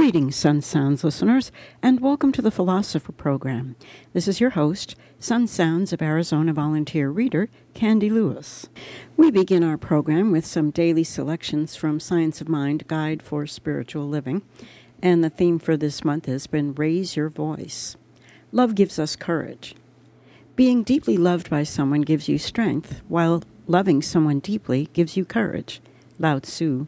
Greetings, Sun Sounds listeners, and welcome to the Philosopher Program. This is your host, Sun Sounds of Arizona volunteer reader, Candy Lewis. We begin our program with some daily selections from Science of Mind Guide for Spiritual Living, and the theme for this month has been Raise Your Voice. Love gives us courage. Being deeply loved by someone gives you strength, while loving someone deeply gives you courage. Lao Tzu.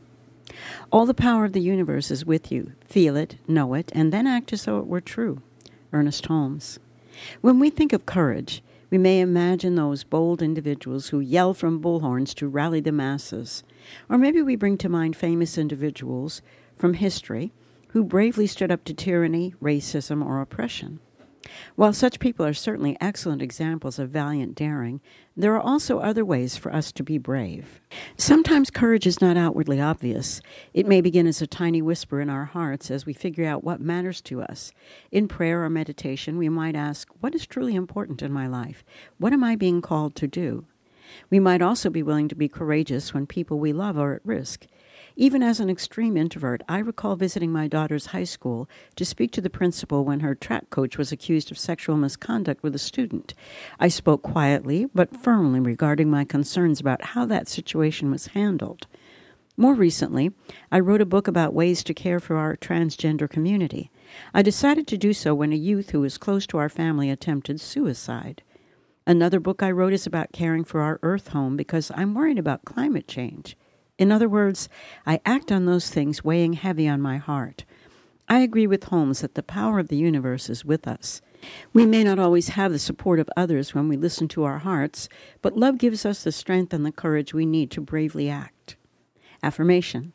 All the power of the universe is with you. Feel it, know it, and then act as though it were true. Ernest Holmes. When we think of courage, we may imagine those bold individuals who yell from bullhorns to rally the masses. Or maybe we bring to mind famous individuals from history who bravely stood up to tyranny, racism, or oppression. While such people are certainly excellent examples of valiant daring, there are also other ways for us to be brave. Sometimes courage is not outwardly obvious. It may begin as a tiny whisper in our hearts as we figure out what matters to us. In prayer or meditation, we might ask, what is truly important in my life? What am I being called to do? We might also be willing to be courageous when people we love are at risk. Even as an extreme introvert, I recall visiting my daughter's high school to speak to the principal when her track coach was accused of sexual misconduct with a student. I spoke quietly but firmly regarding my concerns about how that situation was handled. More recently, I wrote a book about ways to care for our transgender community. I decided to do so when a youth who was close to our family attempted suicide. Another book I wrote is about caring for our Earth home because I'm worried about climate change. In other words, I act on those things weighing heavy on my heart. I agree with Holmes that the power of the universe is with us. We may not always have the support of others when we listen to our hearts, but love gives us the strength and the courage we need to bravely act. Affirmation.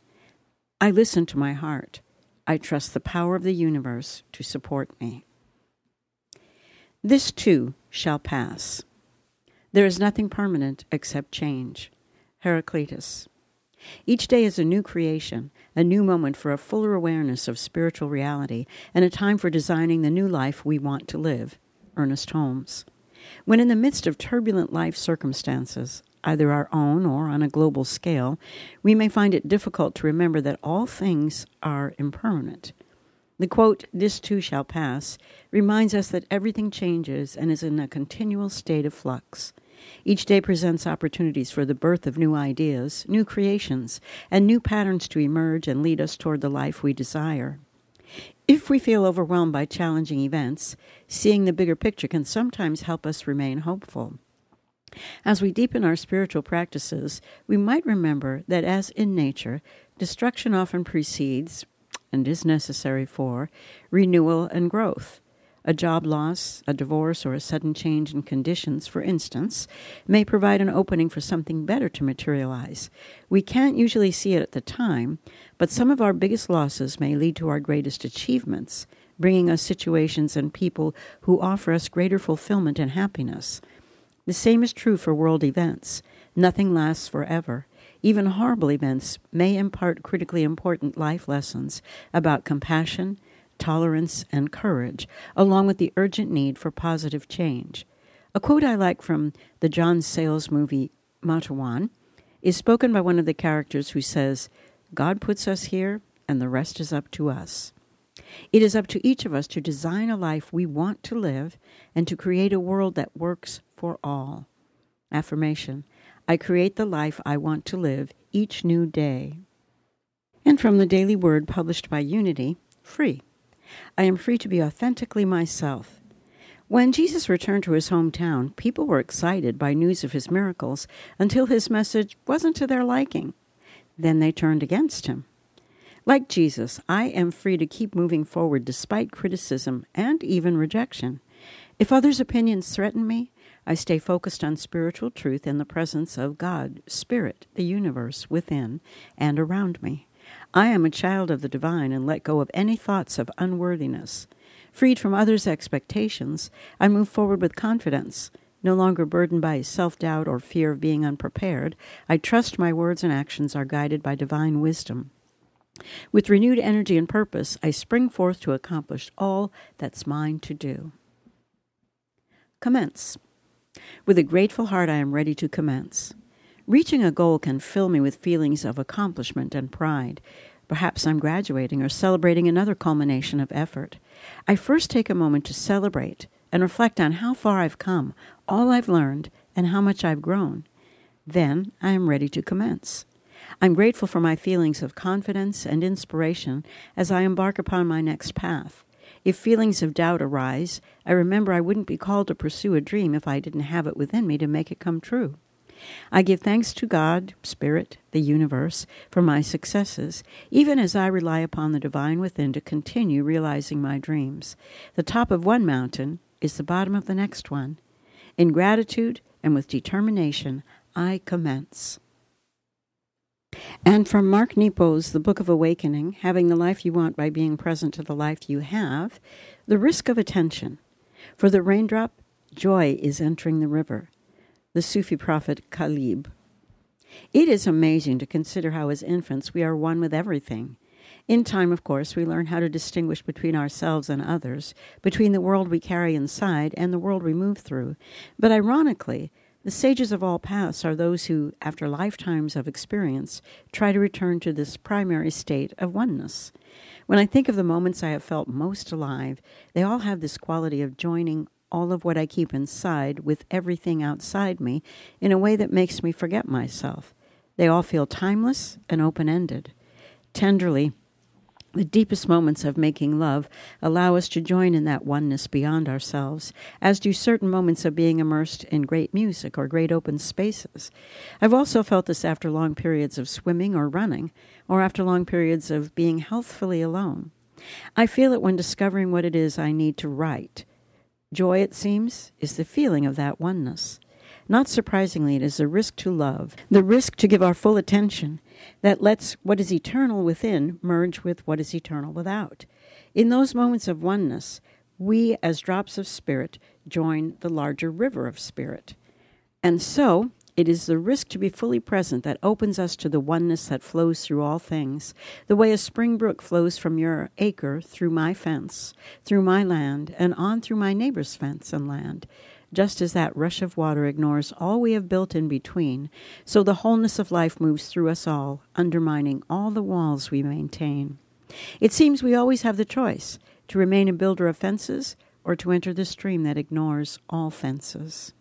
I listen to my heart. I trust the power of the universe to support me. This too shall pass. There is nothing permanent except change. Heraclitus. Each day is a new creation, a new moment for a fuller awareness of spiritual reality, and a time for designing the new life we want to live. Ernest Holmes. When in the midst of turbulent life circumstances, either our own or on a global scale, we may find it difficult to remember that all things are impermanent. The quote, "This too shall pass," reminds us that everything changes and is in a continual state of flux. Each day presents opportunities for the birth of new ideas, new creations, and new patterns to emerge and lead us toward the life we desire. If we feel overwhelmed by challenging events, seeing the bigger picture can sometimes help us remain hopeful. As we deepen our spiritual practices, we might remember that as in nature, destruction often precedes, and is necessary for, renewal and growth. A job loss, a divorce, or a sudden change in conditions, for instance, may provide an opening for something better to materialize. We can't usually see it at the time, but some of our biggest losses may lead to our greatest achievements, bringing us situations and people who offer us greater fulfillment and happiness. The same is true for world events. Nothing lasts forever. Even horrible events may impart critically important life lessons about compassion, tolerance, and courage, along with the urgent need for positive change. A quote I like from the John Sayles movie Matawan is spoken by one of the characters who says, "God puts us here, and the rest is up to us." It is up to each of us to design a life we want to live and to create a world that works for all. Affirmation. I create the life I want to live each new day. And from the Daily Word published by Unity, free. I am free to be authentically myself. When Jesus returned to his hometown, people were excited by news of his miracles until his message wasn't to their liking. Then they turned against him. Like Jesus, I am free to keep moving forward despite criticism and even rejection. If others' opinions threaten me, I stay focused on spiritual truth in the presence of God, Spirit, the universe within and around me. I am a child of the divine and let go of any thoughts of unworthiness. Freed from others' expectations, I move forward with confidence. No longer burdened by self-doubt or fear of being unprepared, I trust my words and actions are guided by divine wisdom. With renewed energy and purpose, I spring forth to accomplish all that's mine to do. Commence. With a grateful heart, I am ready to commence. Reaching a goal can fill me with feelings of accomplishment and pride, Perhaps I'm graduating or celebrating another culmination of effort. I first take a moment to celebrate and reflect on how far I've come, all I've learned, and how much I've grown. Then I am ready to commence. I'm grateful for my feelings of confidence and inspiration as I embark upon my next path. If feelings of doubt arise, I remember I wouldn't be called to pursue a dream if I didn't have it within me to make it come true. I give thanks to God, Spirit, the universe, for my successes, even as I rely upon the divine within to continue realizing my dreams. The top of one mountain is the bottom of the next one. In gratitude and with determination, I commence. And from Mark Nepo's The Book of Awakening, Having the Life You Want by Being Present to the Life You Have, the risk of attention. For the raindrop, joy is entering the river. The Sufi prophet Khalib. It is amazing to consider how as infants we are one with everything. In time, of course, we learn how to distinguish between ourselves and others, between the world we carry inside and the world we move through. But ironically, the sages of all paths are those who, after lifetimes of experience, try to return to this primary state of oneness. When I think of the moments I have felt most alive, they all have this quality of joining all of what I keep inside with everything outside me in a way that makes me forget myself. They all feel timeless and open-ended. Tenderly, the deepest moments of making love allow us to join in that oneness beyond ourselves, as do certain moments of being immersed in great music or great open spaces. I've also felt this after long periods of swimming or running, or after long periods of being healthfully alone. I feel it when discovering what it is I need to write. Joy, it seems, is the feeling of that oneness. Not surprisingly, it is the risk to love, the risk to give our full attention, that lets what is eternal within merge with what is eternal without. In those moments of oneness, we, as drops of spirit, join the larger river of spirit. And so, it is the risk to be fully present that opens us to the oneness that flows through all things, the way a spring brook flows from your acre through my fence, through my land, and on through my neighbor's fence and land. Just as that rush of water ignores all we have built in between, so the wholeness of life moves through us all, undermining all the walls we maintain. It seems we always have the choice to remain a builder of fences or to enter the stream that ignores all fences.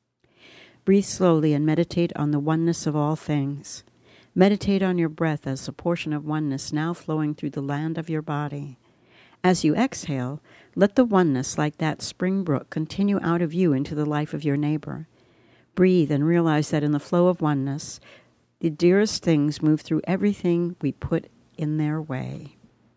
Breathe slowly and meditate on the oneness of all things. Meditate on your breath as a portion of oneness now flowing through the land of your body. As you exhale, let the oneness, like that spring brook, continue out of you into the life of your neighbor. Breathe and realize that in the flow of oneness, the dearest things move through everything we put in their way.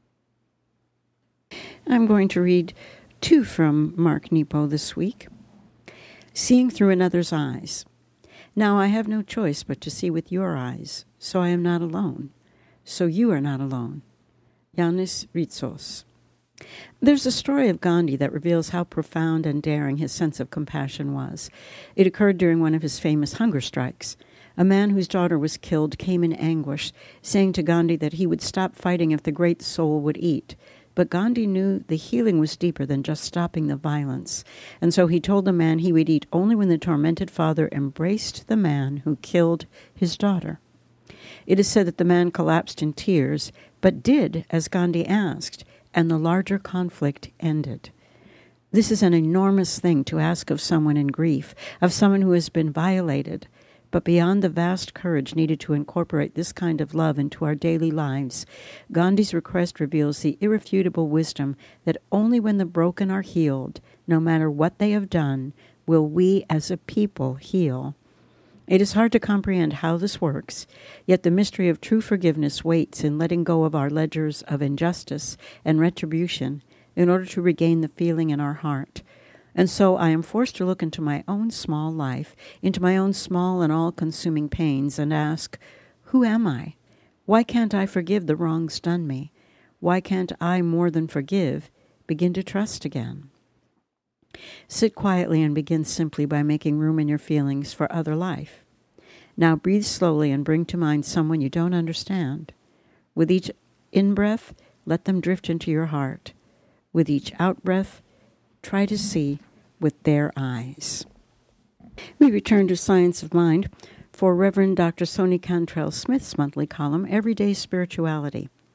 I'm going to read 2 from Mark Nepo this week. Seeing through another's eyes. Now I have no choice but to see with your eyes, so I am not alone. So you are not alone. Yanis Ritsos. There's a story of Gandhi that reveals how profound and daring his sense of compassion was. It occurred during one of his famous hunger strikes. A man whose daughter was killed came in anguish, saying to Gandhi that he would stop fighting if the great soul would eat. But Gandhi knew the healing was deeper than just stopping the violence, and so he told the man he would eat only when the tormented father embraced the man who killed his daughter. It is said that the man collapsed in tears, but did as Gandhi asked, and the larger conflict ended. This is an enormous thing to ask of someone in grief, of someone who has been violated. But beyond the vast courage needed to incorporate this kind of love into our daily lives, Gandhi's request reveals the irrefutable wisdom that only when the broken are healed, no matter what they have done, will we as a people heal. It is hard to comprehend how this works, yet the mystery of true forgiveness waits in letting go of our ledgers of injustice and retribution in order to regain the feeling in our heart. And so I am forced to look into my own small life, into my own small and all-consuming pains, and ask, who am I? Why can't I forgive the wrongs done me? Why can't I, more than forgive, begin to trust again? Sit quietly and begin simply by making room in your feelings for other life. Now breathe slowly and bring to mind someone you don't understand. With each in-breath, let them drift into your heart. With each out-breath, try to see with their eyes. We return to Science of Mind for Reverend Dr. Soni Cantrell Smith's monthly column, Everyday Spirituality.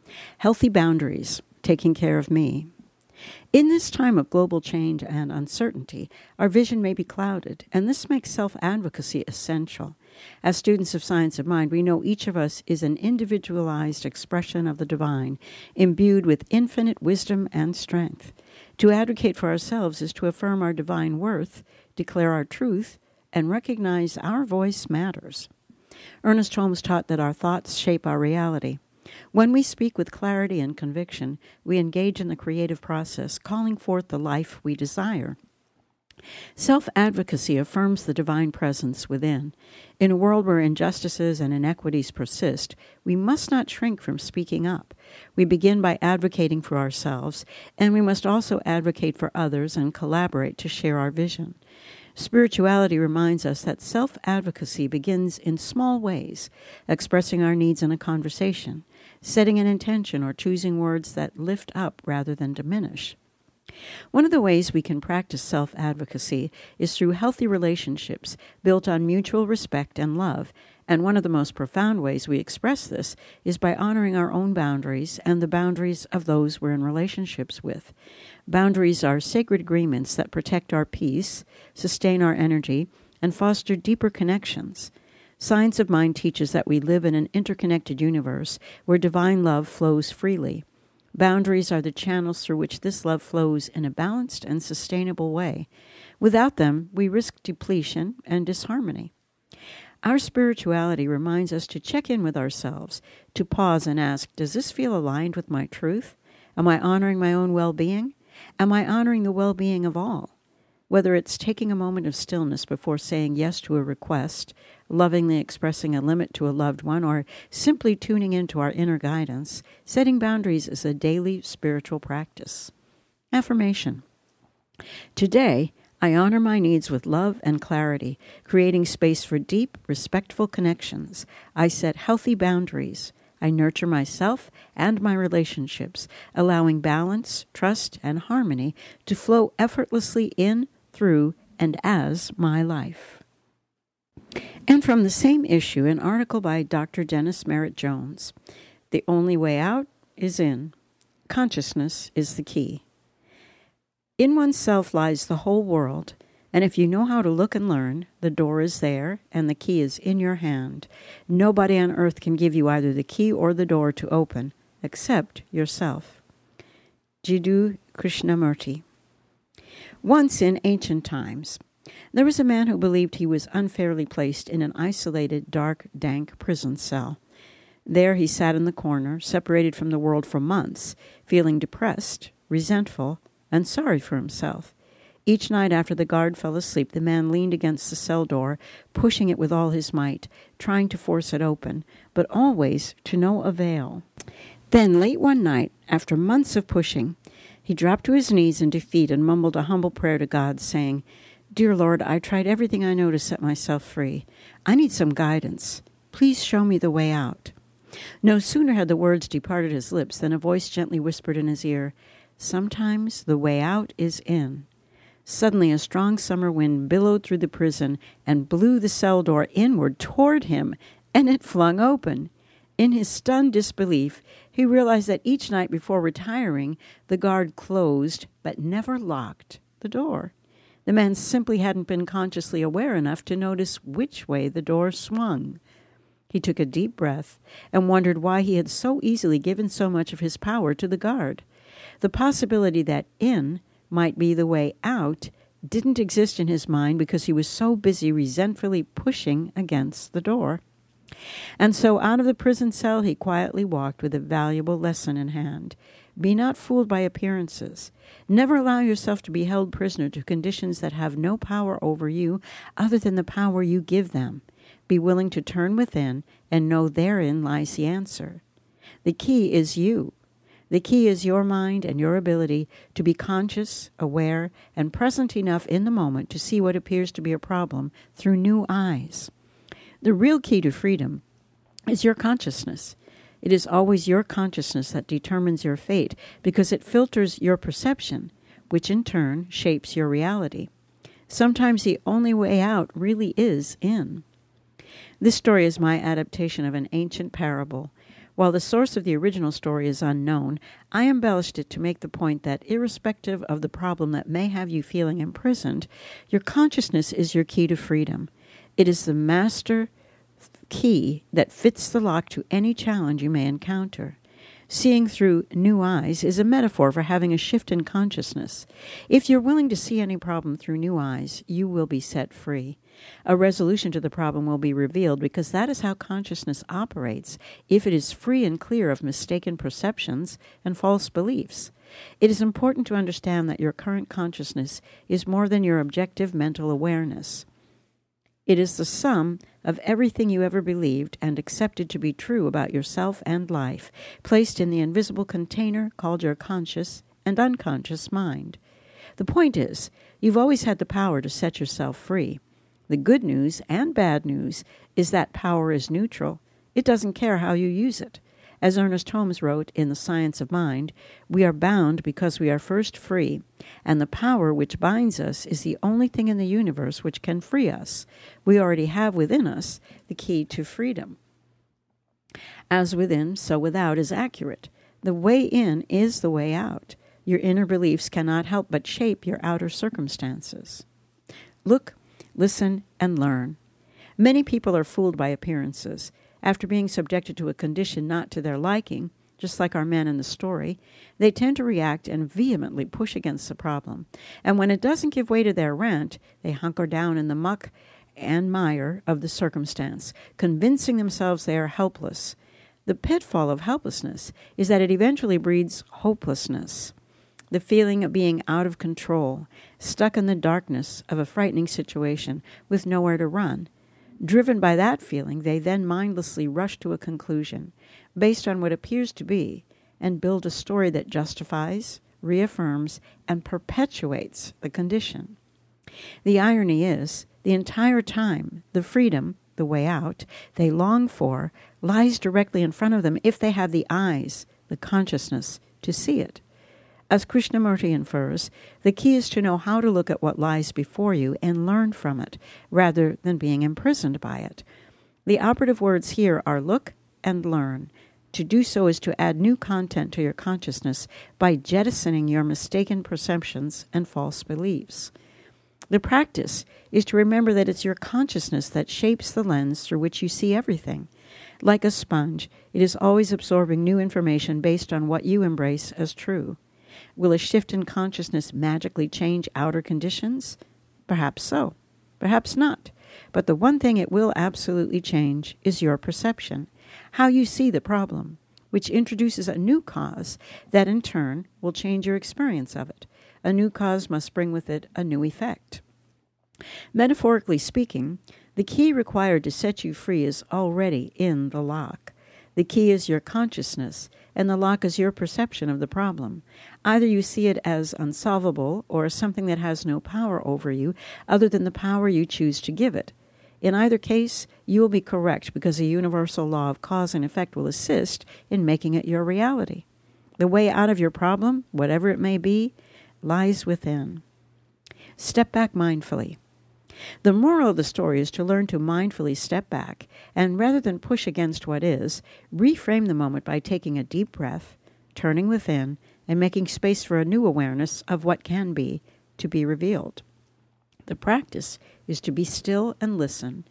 Healthy boundaries, taking care of me. In this time of global change and uncertainty, our vision may be clouded, and this makes self-advocacy essential. As students of Science of Mind, we know each of us is an individualized expression of the divine, imbued with infinite wisdom and strength. To advocate for ourselves is to affirm our divine worth, declare our truth, and recognize our voice matters. Ernest Holmes taught that our thoughts shape our reality. When we speak with clarity and conviction, we engage in the creative process, calling forth the life we desire. Self-advocacy affirms the divine presence within. In a world where injustices and inequities persist, we must not shrink from speaking up. We begin by advocating for ourselves, and we must also advocate for others and collaborate to share our vision. Spirituality reminds us that self-advocacy begins in small ways, expressing our needs in a conversation, setting an intention, or choosing words that lift up rather than diminish. One of the ways we can practice self-advocacy is through healthy relationships built on mutual respect and love, and one of the most profound ways we express this is by honoring our own boundaries and the boundaries of those we're in relationships with. Boundaries are sacred agreements that protect our peace, sustain our energy, and foster deeper connections. Science of Mind teaches that we live in an interconnected universe where divine love flows freely. Boundaries are the channels through which this love flows in a balanced and sustainable way. Without them, we risk depletion and disharmony. Our spirituality reminds us to check in with ourselves, to pause and ask, does this feel aligned with my truth? Am I honoring my own well-being? Am I honoring the well-being of all? Whether it's taking a moment of stillness before saying yes to a request, lovingly expressing a limit to a loved one, or simply tuning into our inner guidance, setting boundaries is a daily spiritual practice. Affirmation. Today, I honor my needs with love and clarity, creating space for deep, respectful connections. I set healthy boundaries. I nurture myself and my relationships, allowing balance, trust, and harmony to flow effortlessly in, through, and as my life. And from the same issue, an article by Dr. Dennis Merritt Jones. The only way out is in. Consciousness is the key. In oneself lies the whole world, and if you know how to look and learn, the door is there, and the key is in your hand. Nobody on earth can give you either the key or the door to open, except yourself. Jiddu Krishnamurti. Once in ancient times, there was a man who believed he was unfairly placed in an isolated, dark, dank prison cell. There he sat in the corner, separated from the world for months, feeling depressed, resentful, and sorry for himself. Each night after the guard fell asleep, the man leaned against the cell door, pushing it with all his might, trying to force it open, but always to no avail. Then, late one night, after months of pushing, he dropped to his knees in defeat and mumbled a humble prayer to God, saying, "Dear Lord, I tried everything I know to set myself free. I need some guidance. Please show me the way out." No sooner had the words departed his lips than a voice gently whispered in his ear, "Sometimes the way out is in." Suddenly a strong summer wind billowed through the prison and blew the cell door inward toward him, and it flung open. In his stunned disbelief, he realized that each night before retiring, the guard closed but never locked the door. The man simply hadn't been consciously aware enough to notice which way the door swung. He took a deep breath and wondered why he had so easily given so much of his power to the guard. The possibility that in might be the way out didn't exist in his mind because he was so busy resentfully pushing against the door. And so out of the prison cell he quietly walked with a valuable lesson in hand. Be not fooled by appearances. Never allow yourself to be held prisoner to conditions that have no power over you other than the power you give them. Be willing to turn within and know therein lies the answer. The key is you. The key is your mind and your ability to be conscious, aware, and present enough in the moment to see what appears to be a problem through new eyes. The real key to freedom is your consciousness. It is always your consciousness that determines your fate because it filters your perception, which in turn shapes your reality. Sometimes the only way out really is in. This story is my adaptation of an ancient parable. While the source of the original story is unknown, I embellished it to make the point that irrespective of the problem that may have you feeling imprisoned, your consciousness is your key to freedom. It is the master key that fits the lock to any challenge you may encounter. Seeing through new eyes is a metaphor for having a shift in consciousness. If you're willing to see any problem through new eyes, you will be set free. A resolution to the problem will be revealed because that is how consciousness operates if it is free and clear of mistaken perceptions and false beliefs. It is important to understand that your current consciousness is more than your objective mental awareness. It is the sum of everything you ever believed and accepted to be true about yourself and life, placed in the invisible container called your conscious and unconscious mind. The point is, you've always had the power to set yourself free. The good news and bad news is that power is neutral. It doesn't care how you use it. As Ernest Holmes wrote in The Science of Mind, we are bound because we are first free, and the power which binds us is the only thing in the universe which can free us. We already have within us the key to freedom. As within, so without is accurate. The way in is the way out. Your inner beliefs cannot help but shape your outer circumstances. Look, listen, and learn. Many people are fooled by appearances. After being subjected to a condition not to their liking, just like our man in the story, they tend to react and vehemently push against the problem. And when it doesn't give way to their rant, they hunker down in the muck and mire of the circumstance, convincing themselves they are helpless. The pitfall of helplessness is that it eventually breeds hopelessness, the feeling of being out of control, stuck in the darkness of a frightening situation with nowhere to run. Driven by that feeling, they then mindlessly rush to a conclusion, based on what appears to be, and build a story that justifies, reaffirms, and perpetuates the condition. The irony is, the entire time, the freedom, the way out, they long for, lies directly in front of them if they have the eyes, the consciousness, to see it. As Krishnamurti infers, the key is to know how to look at what lies before you and learn from it, rather than being imprisoned by it. The operative words here are look and learn. To do so is to add new content to your consciousness by jettisoning your mistaken perceptions and false beliefs. The practice is to remember that it's your consciousness that shapes the lens through which you see everything. Like a sponge, it is always absorbing new information based on what you embrace as true. Will a shift in consciousness magically change outer conditions? Perhaps so. Perhaps not. But the one thing it will absolutely change is your perception, how you see the problem, which introduces a new cause that in turn will change your experience of it. A new cause must bring with it a new effect. Metaphorically speaking, the key required to set you free is already in the lock. The key is your consciousness, and the lock is your perception of the problem. Either you see it as unsolvable or as something that has no power over you other than the power you choose to give it. In either case, you will be correct because a universal law of cause and effect will assist in making it your reality. The way out of your problem, whatever it may be, lies within. Step back mindfully. The moral of the story is to learn to mindfully step back and, rather than push against what is, reframe the moment by taking a deep breath, turning within, and making space for a new awareness of what can be to be revealed. The practice is to be still and listen,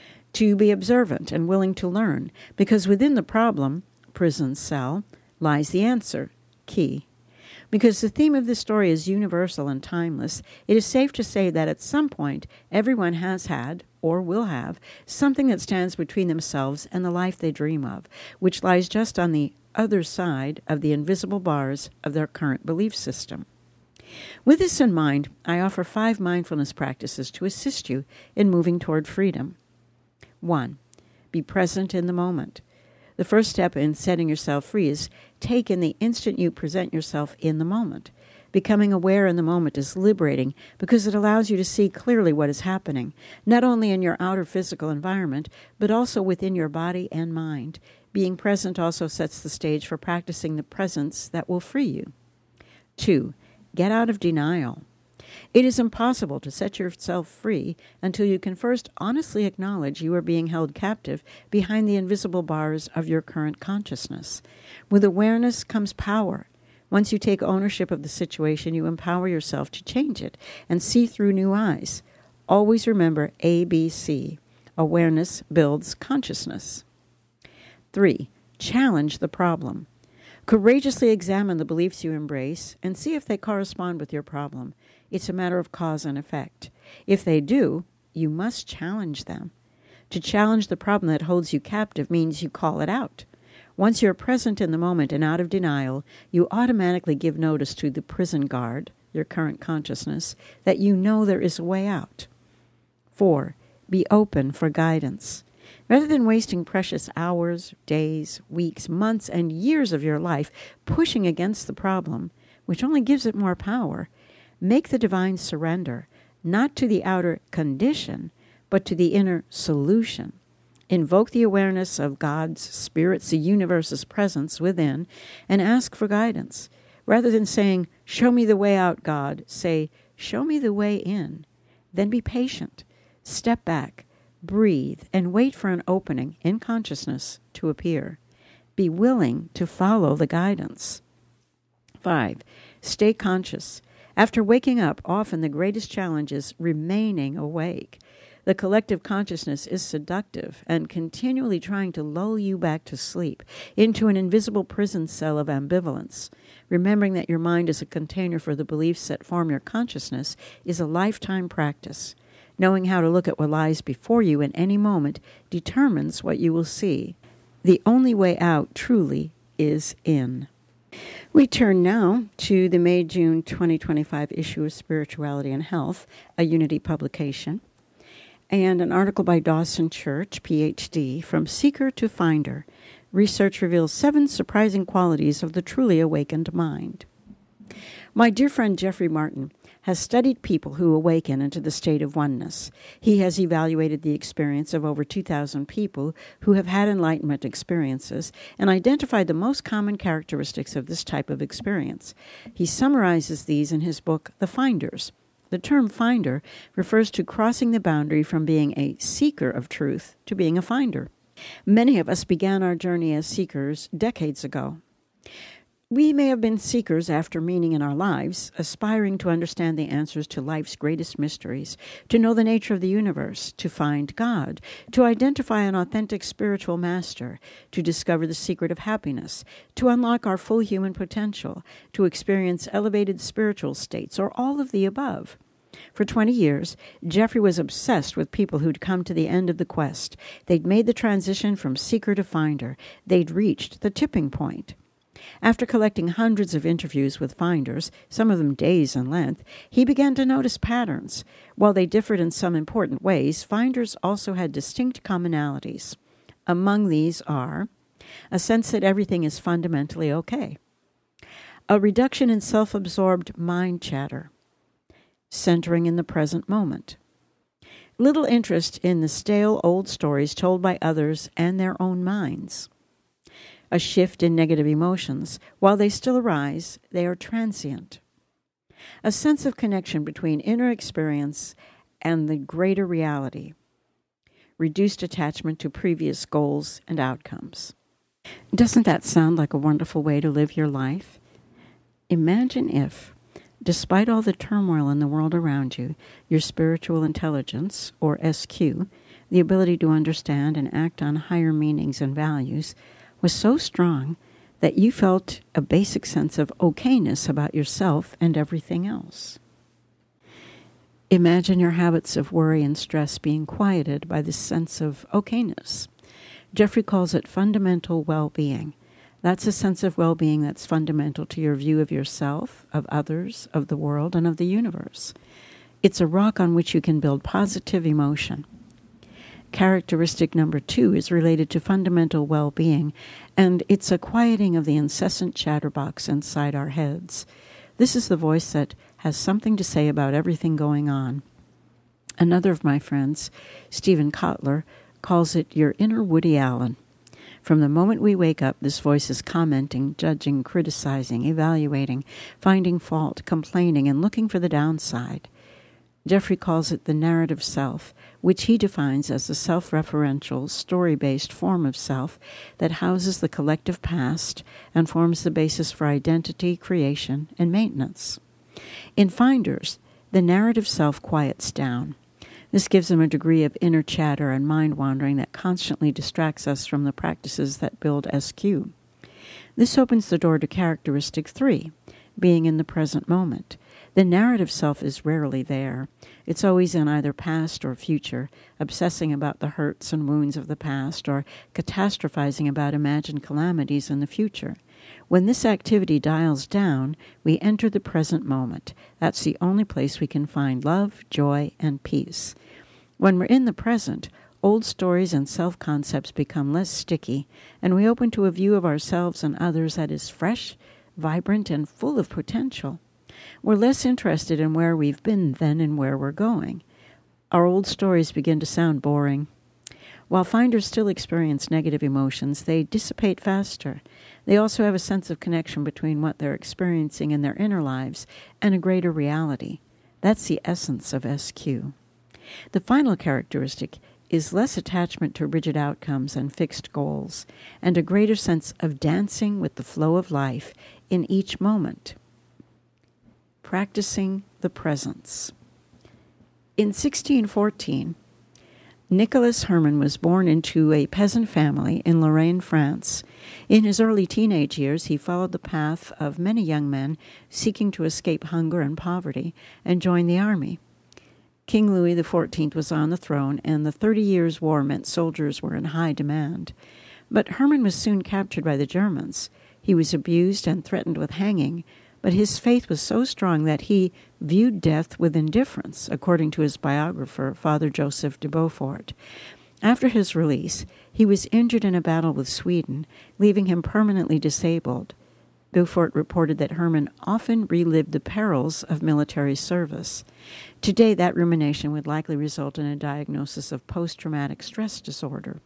to be observant and willing to learn, because within the problem, prison cell, lies the answer, key. Because the theme of this story is universal and timeless, it is safe to say that at some point, everyone has had, or will have, something that stands between themselves and the life they dream of, which lies just on the other side of the invisible bars of their current belief system. With this in mind, I offer 5 mindfulness practices to assist you in moving toward freedom. 1. Be present in the moment. The first step in setting yourself free is take in the instant you present yourself in the moment. Becoming aware in the moment is liberating because it allows you to see clearly what is happening, not only in your outer physical environment, but also within your body and mind. Being present also sets the stage for practicing the presence that will free you. 2. Get out of denial. It is impossible to set yourself free until you can first honestly acknowledge you are being held captive behind the invisible bars of your current consciousness. With awareness comes power. Once you take ownership of the situation, you empower yourself to change it and see through new eyes. Always remember ABC. Awareness builds consciousness. 3. Challenge the problem. Courageously examine the beliefs you embrace and see if they correspond with your problem. It's a matter of cause and effect. If they do, you must challenge them. To challenge the problem that holds you captive means you call it out. Once you're present in the moment and out of denial, you automatically give notice to the prison guard, your current consciousness, that you know there is a way out. 4. Be open for guidance. Rather than wasting precious hours, days, weeks, months, and years of your life pushing against the problem, which only gives it more power, make the divine surrender, not to the outer condition, but to the inner solution. Invoke the awareness of God's, Spirit's, the universe's presence within, and ask for guidance. Rather than saying, "Show me the way out, God," say, "Show me the way in." Then be patient. Step back, breathe, and wait for an opening in consciousness to appear. Be willing to follow the guidance. 5. Stay conscious. After waking up, often the greatest challenge is remaining awake. The collective consciousness is seductive and continually trying to lull you back to sleep, into an invisible prison cell of ambivalence. Remembering that your mind is a container for the beliefs that form your consciousness is a lifetime practice. Knowing how to look at what lies before you in any moment determines what you will see. The only way out, truly, is in. We turn now to the May-June 2025 issue of Spirituality and Health, a Unity publication, and an article by Dawson Church, Ph.D., From Seeker to Finder. Research reveals 7 surprising qualities of the truly awakened mind. My dear friend Jeffrey Martin has studied people who awaken into the state of oneness. He has evaluated the experience of over 2,000 people who have had enlightenment experiences and identified the most common characteristics of this type of experience. He summarizes these in his book, The Finders. The term finder refers to crossing the boundary from being a seeker of truth to being a finder. Many of us began our journey as seekers decades ago. We may have been seekers after meaning in our lives, aspiring to understand the answers to life's greatest mysteries, to know the nature of the universe, to find God, to identify an authentic spiritual master, to discover the secret of happiness, to unlock our full human potential, to experience elevated spiritual states, or all of the above. For 20 years, Jeffrey was obsessed with people who'd come to the end of the quest. They'd made the transition from seeker to finder. They'd reached the tipping point. After collecting hundreds of interviews with finders, some of them days in length, he began to notice patterns. While they differed in some important ways, finders also had distinct commonalities. Among these are a sense that everything is fundamentally okay, a reduction in self-absorbed mind chatter, centering in the present moment, little interest in the stale old stories told by others and their own minds, a shift in negative emotions. While they still arise, they are transient. A sense of connection between inner experience and the greater reality. Reduced attachment to previous goals and outcomes. Doesn't that sound like a wonderful way to live your life? Imagine if, despite all the turmoil in the world around you, your spiritual intelligence, or SQ, the ability to understand and act on higher meanings and values, was so strong that you felt a basic sense of okayness about yourself and everything else. Imagine your habits of worry and stress being quieted by this sense of okayness. Jeffrey calls it fundamental well-being. That's a sense of well-being that's fundamental to your view of yourself, of others, of the world, and of the universe. It's a rock on which you can build positive emotion. Characteristic number 2 is related to fundamental well-being, and it's a quieting of the incessant chatterbox inside our heads. This is the voice that has something to say about everything going on. Another of my friends, Stephen Kotler, calls it your inner Woody Allen. From the moment we wake up, this voice is commenting, judging, criticizing, evaluating, finding fault, complaining, and looking for the downside. Jeffrey calls it the narrative self, which he defines as a self-referential, story-based form of self that houses the collective past and forms the basis for identity, creation, and maintenance. In Finders, the narrative self quiets down. This gives him a degree of inner chatter and mind-wandering that constantly distracts us from the practices that build SQ. This opens the door to characteristic 3, being in the present moment. The narrative self is rarely there. It's always in either past or future, obsessing about the hurts and wounds of the past or catastrophizing about imagined calamities in the future. When this activity dials down, we enter the present moment. That's the only place we can find love, joy, and peace. When we're in the present, old stories and self-concepts become less sticky, and we open to a view of ourselves and others that is fresh, vibrant, and full of potential. We're less interested in where we've been than in where we're going. Our old stories begin to sound boring. While finders still experience negative emotions, they dissipate faster. They also have a sense of connection between what they're experiencing in their inner lives and a greater reality. That's the essence of SQ. The final characteristic is less attachment to rigid outcomes and fixed goals, and a greater sense of dancing with the flow of life in each moment. Practicing the presence. In 1614, Nicholas Herman was born into a peasant family in Lorraine, France. In his early teenage years, he followed the path of many young men seeking to escape hunger and poverty and joined the army. King Louis XIV was on the throne, and the 30 Years' War meant soldiers were in high demand. But Herman was soon captured by the Germans. He was abused and threatened with hanging, but his faith was so strong that he viewed death with indifference, according to his biographer, Father Joseph de Beaufort. After his release, he was injured in a battle with Sweden, leaving him permanently disabled. Beaufort reported that Herman often relived the perils of military service. Today, that rumination would likely result in a diagnosis of post-traumatic stress disorder.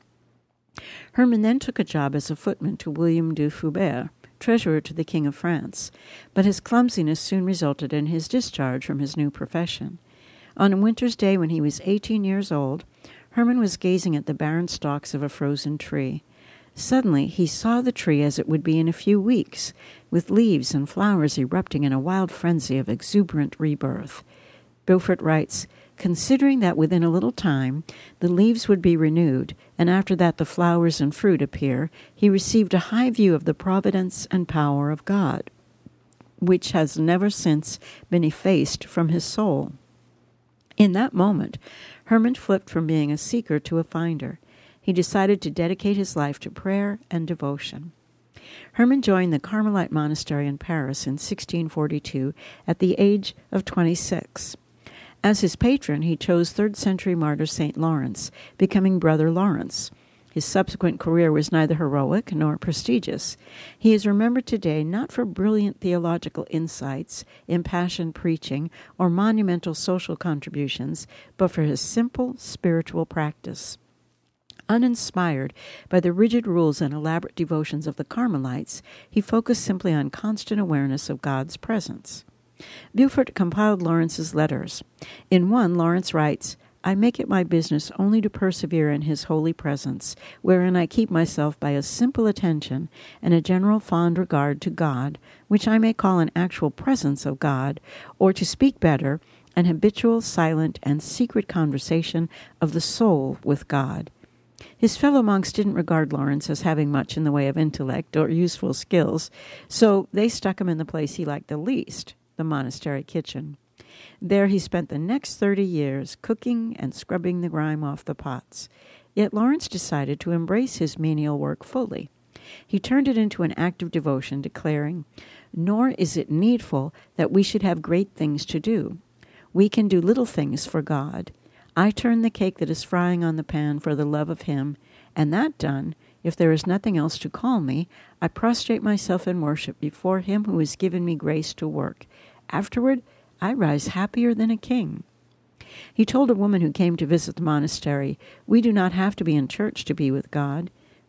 Herman then took a job as a footman to William de Foubert, treasurer to the King of France, but his clumsiness soon resulted in his discharge from his new profession. On a winter's day when he was 18 years old, Herman was gazing at the barren stalks of a frozen tree. Suddenly, he saw the tree as it would be in a few weeks, with leaves and flowers erupting in a wild frenzy of exuberant rebirth. Beaufort writes, considering that within a little time the leaves would be renewed, and after that the flowers and fruit appear, he received a high view of the providence and power of God, which has never since been effaced from his soul. In that moment, Herman flipped from being a seeker to a finder. He decided to dedicate his life to prayer and devotion. Herman joined the Carmelite monastery in Paris in 1642 at the age of 26. As his patron, he chose 3rd century martyr St. Lawrence, becoming Brother Lawrence. His subsequent career was neither heroic nor prestigious. He is remembered today not for brilliant theological insights, impassioned preaching, or monumental social contributions, but for his simple spiritual practice. Uninspired by the rigid rules and elaborate devotions of the Carmelites, he focused simply on constant awareness of God's presence. Beaufort compiled Lawrence's letters. In one, Lawrence writes, I make it my business only to persevere in his holy presence, wherein I keep myself by a simple attention and a general fond regard to God, which I may call an actual presence of God, or to speak better, an habitual, silent, and secret conversation of the soul with God. His fellow monks didn't regard Lawrence as having much in the way of intellect or useful skills, so they stuck him in the place he liked the least, the monastery kitchen. There he spent the next 30 years cooking and scrubbing the grime off the pots. Yet Lawrence decided to embrace his menial work fully. He turned it into an act of devotion, declaring, Nor is it needful that we should have great things to do. We can do little things for God. I turn the cake that is frying on the pan for the love of Him, and that done, if there is nothing else to call me, I prostrate myself in worship before Him who has given me grace to work. Afterward, I rise happier than a king. He told a woman who came to visit the monastery, We do not have to be in church to be with God.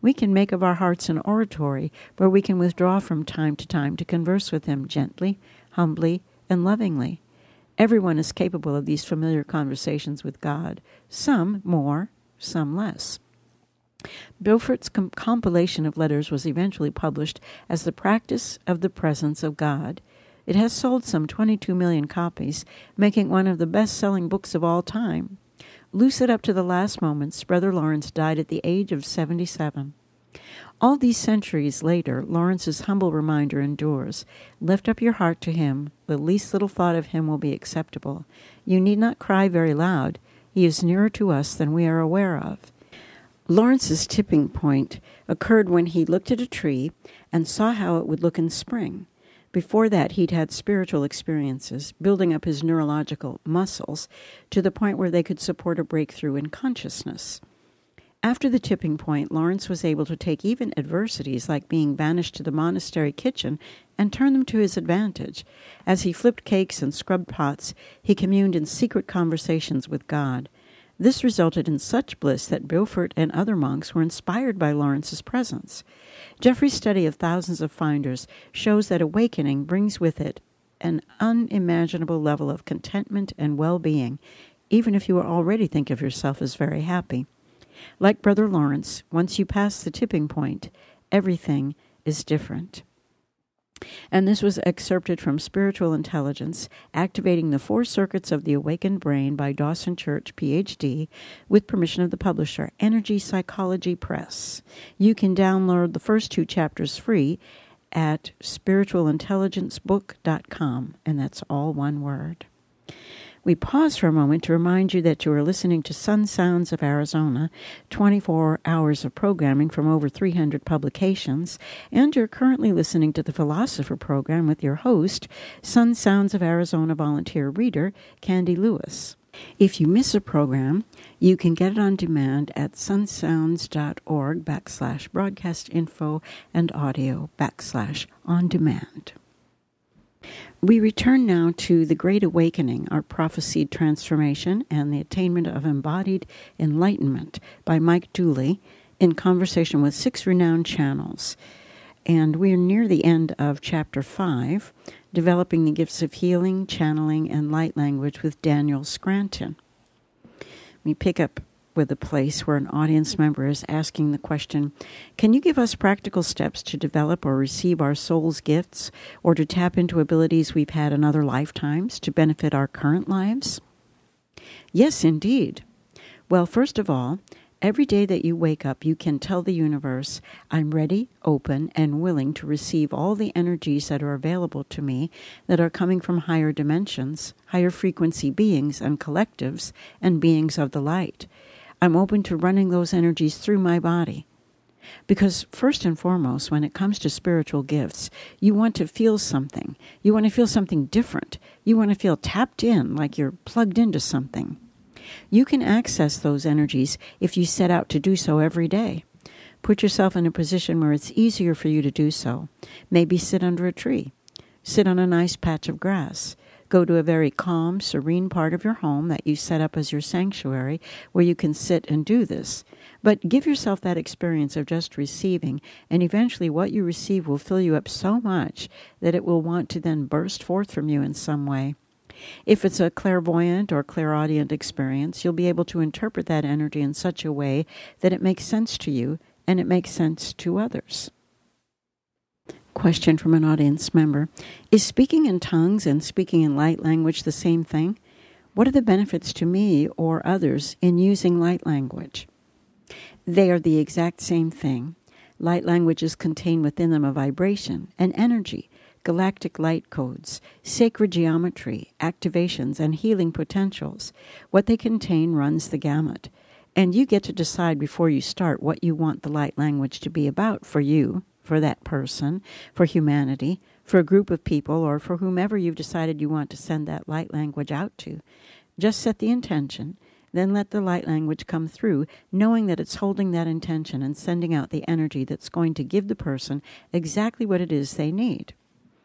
We can make of our hearts an oratory where we can withdraw from time to converse with him gently, humbly, and lovingly. Everyone is capable of these familiar conversations with God, some more, some less. Beaufort's compilation of letters was eventually published as The Practice of the Presence of God. It has sold some 22 million copies, making one of the best-selling books of all time. Lucid up to the last moments, Brother Lawrence died at the age of 77. All these centuries later, Lawrence's humble reminder endures. Lift up your heart to him. The least little thought of him will be acceptable. You need not cry very loud. He is nearer to us than we are aware of. Lawrence's tipping point occurred when he looked at a tree and saw how it would look in spring. Before that, he'd had spiritual experiences, building up his neurological muscles to the point where they could support a breakthrough in consciousness. After the tipping point, Lawrence was able to take even adversities like being banished to the monastery kitchen and turn them to his advantage. As he flipped cakes and scrubbed pots, he communed in secret conversations with God. This resulted in such bliss that Beaufort and other monks were inspired by Lawrence's presence. Jeffrey's study of thousands of finders shows that awakening brings with it an unimaginable level of contentment and well-being, even if you already think of yourself as very happy. Like Brother Lawrence, once you pass the tipping point, everything is different. And this was excerpted from Spiritual Intelligence, Activating the Four Circuits of the Awakened Brain by Dawson Church, Ph.D., with permission of the publisher, Energy Psychology Press. You can download the first 2 chapters free at spiritualintelligencebook.com, and that's all one word. We pause for a moment to remind you that you are listening to Sun Sounds of Arizona, 24 hours of programming from over 300 publications, and you're currently listening to the Philosopher program with your host, Sun Sounds of Arizona volunteer reader, Candy Lewis. If you miss a program, you can get it on demand at sunsounds.org/broadcast-info and audio/on-demand. We return now to The Great Awakening, Our Prophesied Transformation and the Attainment of Embodied Enlightenment by Mike Dooley, in conversation with 6 renowned channels. And we are near the end of Chapter 5, Developing the Gifts of Healing, Channeling, and Light Language with Daniel Scranton. We pick up with a place where an audience member is asking the question, can you give us practical steps to develop or receive our soul's gifts or to tap into abilities we've had in other lifetimes to benefit our current lives? Yes, indeed. Well, first of all, every day that you wake up, you can tell the universe, I'm ready, open, and willing to receive all the energies that are available to me that are coming from higher dimensions, higher frequency beings and collectives, and beings of the light. I'm open to running those energies through my body. Because first and foremost, when it comes to spiritual gifts, you want to feel something. You want to feel something different. You want to feel tapped in, like you're plugged into something. You can access those energies if you set out to do so every day. Put yourself in a position where it's easier for you to do so. Maybe sit under a tree. Sit on a nice patch of grass. Go to a very calm, serene part of your home that you set up as your sanctuary where you can sit and do this. But give yourself that experience of just receiving, and eventually what you receive will fill you up so much that it will want to then burst forth from you in some way. If it's a clairvoyant or clairaudient experience, you'll be able to interpret that energy in such a way that it makes sense to you and it makes sense to others. Question from an audience member. Is speaking in tongues and speaking in light language the same thing? What are the benefits to me or others in using light language? They are the exact same thing. Light languages contain within them a vibration, an energy, galactic light codes, sacred geometry, activations, and healing potentials. What they contain runs the gamut. And you get to decide before you start what you want the light language to be about for you, for that person, for humanity, for a group of people, or for whomever you've decided you want to send that light language out to. Just set the intention, then let the light language come through, knowing that it's holding that intention and sending out the energy that's going to give the person exactly what it is they need.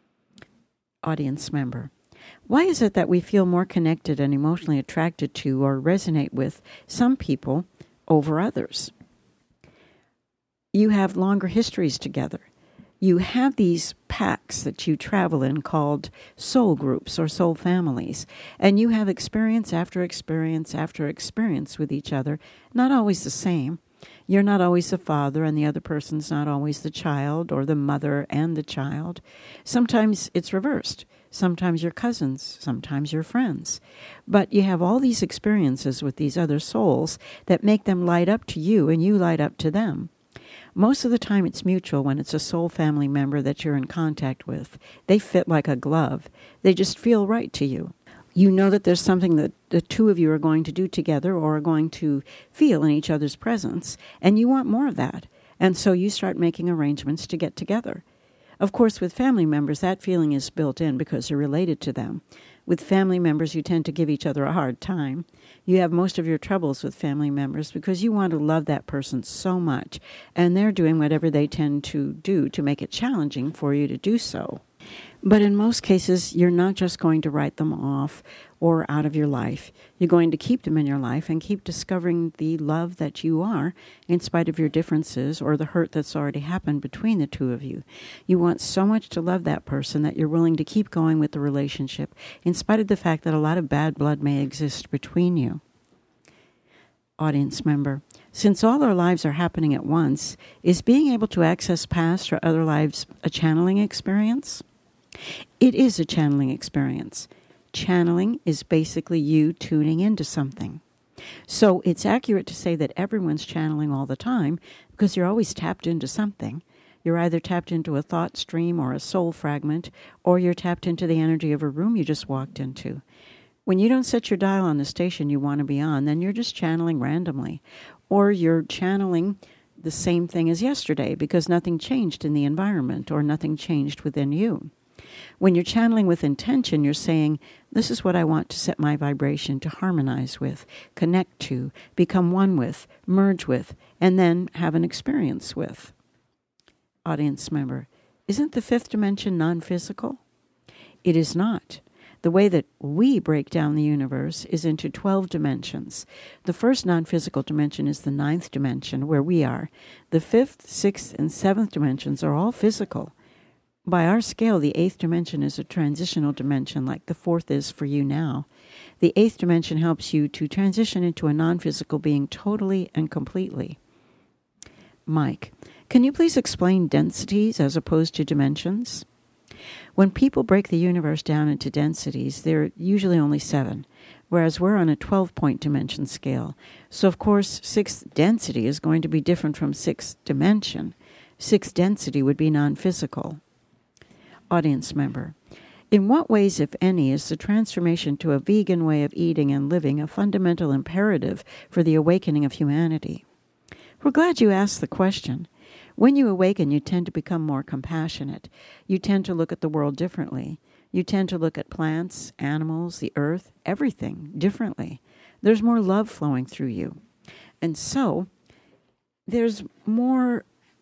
Audience member. Why is it that we feel more connected and emotionally attracted to or resonate with some people over others? You have longer histories together. You have these packs that you travel in called soul groups or soul families, and you have experience after experience after experience with each other, not always the same. You're not always the father, and the other person's not always the child, or the mother and the child. Sometimes it's reversed. Sometimes you're cousins, sometimes you're friends. But you have all these experiences with these other souls that make them light up to you, and you light up to them. Most of the time it's mutual when it's a soul family member that you're in contact with. They fit like a glove. They just feel right to you. You know that there's something that the two of you are going to do together or are going to feel in each other's presence, and you want more of that. And so you start making arrangements to get together. Of course, with family members, that feeling is built in because you're related to them. With family members, you tend to give each other a hard time. You have most of your troubles with family members because you want to love that person so much, and they're doing whatever they tend to do to make it challenging for you to do so. But in most cases, you're not just going to write them off or out of your life. You're going to keep them in your life and keep discovering the love that you are in spite of your differences or the hurt that's already happened between the two of you. You want so much to love that person that you're willing to keep going with the relationship in spite of the fact that a lot of bad blood may exist between you. Audience member, since all our lives are happening at once, is being able to access past or other lives a channeling experience? It is a channeling experience. Channeling is basically you tuning into something. So it's accurate to say that everyone's channeling all the time because you're always tapped into something. You're either tapped into a thought stream or a soul fragment, or you're tapped into the energy of a room you just walked into. When you don't set your dial on the station you want to be on, then you're just channeling randomly. Or you're channeling the same thing as yesterday because nothing changed in the environment or nothing changed within you. When you're channeling with intention, you're saying, this is what I want to set my vibration to harmonize with, connect to, become one with, merge with, and then have an experience with. Audience member, isn't the fifth dimension non-physical? It is not. The way that we break down the universe is into 12 dimensions. The first non-physical dimension is the 9th dimension, where we are. The 5th, 6th, and 7th dimensions are all physical. By our scale, the 8th dimension is a transitional dimension like the 4th is for you now. The 8th dimension helps you to transition into a non-physical being totally and completely. Mike, can you please explain densities as opposed to dimensions? When people break the universe down into densities, they're usually only 7, whereas we're on a 12-point dimension scale. So, of course, 6th density is going to be different from 6th dimension. 6th density would be non-physical. Audience member, in what ways, if any, is the transformation to a vegan way of eating and living a fundamental imperative for the awakening of humanity? We're glad you asked the question. When you awaken, you tend to become more compassionate. You tend to look at the world differently. You tend to look at plants, animals, the earth, everything differently. There's more love flowing through you. And so, there's more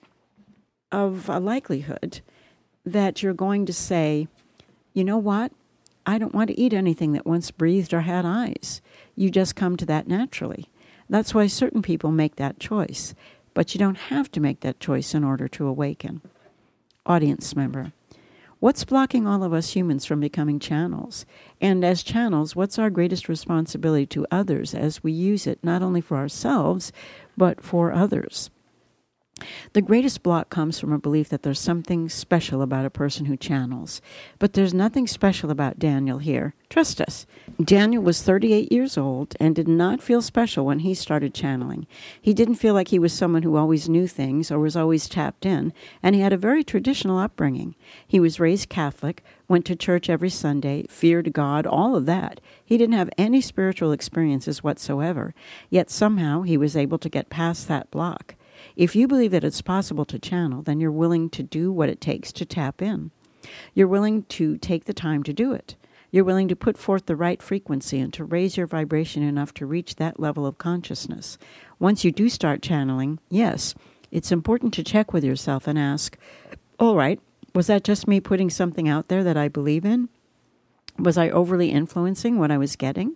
of a likelihood that you're going to say, you know what? I don't want to eat anything that once breathed or had eyes. You just come to that naturally. That's why certain people make that choice. But you don't have to make that choice in order to awaken. Audience member, what's blocking all of us humans from becoming channels? And as channels, what's our greatest responsibility to others as we use it, not only for ourselves, but for others? The greatest block comes from a belief that there's something special about a person who channels. But there's nothing special about Daniel here. Trust us. Daniel was 38 years old and did not feel special when he started channeling. He didn't feel like he was someone who always knew things or was always tapped in, and he had a very traditional upbringing. He was raised Catholic, went to church every Sunday, feared God, all of that. He didn't have any spiritual experiences whatsoever, yet somehow he was able to get past that block. If you believe that it's possible to channel, then you're willing to do what it takes to tap in. You're willing to take the time to do it. You're willing to put forth the right frequency and to raise your vibration enough to reach that level of consciousness. Once you do start channeling, yes, it's important to check with yourself and ask, all right, was that just me putting something out there that I believe in? Was I overly influencing what I was getting?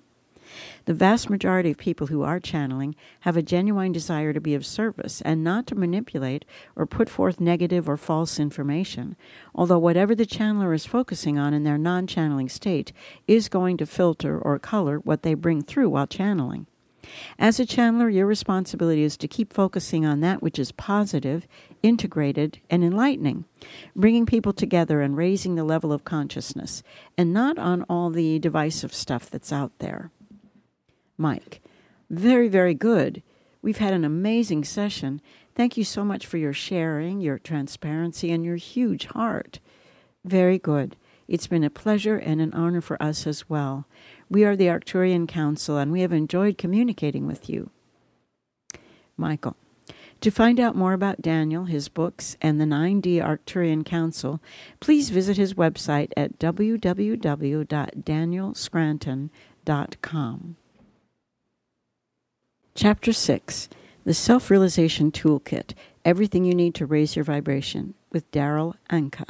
The vast majority of people who are channeling have a genuine desire to be of service and not to manipulate or put forth negative or false information, although whatever the channeler is focusing on in their non-channeling state is going to filter or color what they bring through while channeling. As a channeler, your responsibility is to keep focusing on that which is positive, integrated, and enlightening, bringing people together and raising the level of consciousness, and not on all the divisive stuff that's out there. Mike, very, very good. We've had an amazing session. Thank you so much for your sharing, your transparency, and your huge heart. Very good. It's been a pleasure and an honor for us as well. We are the Arcturian Council, and we have enjoyed communicating with you. Michael, to find out more about Daniel, his books, and the 9D Arcturian Council, please visit his website at www.danielscranton.com. Chapter 6, The Self-Realization Toolkit, Everything You Need to Raise Your Vibration, with Darryl Anka,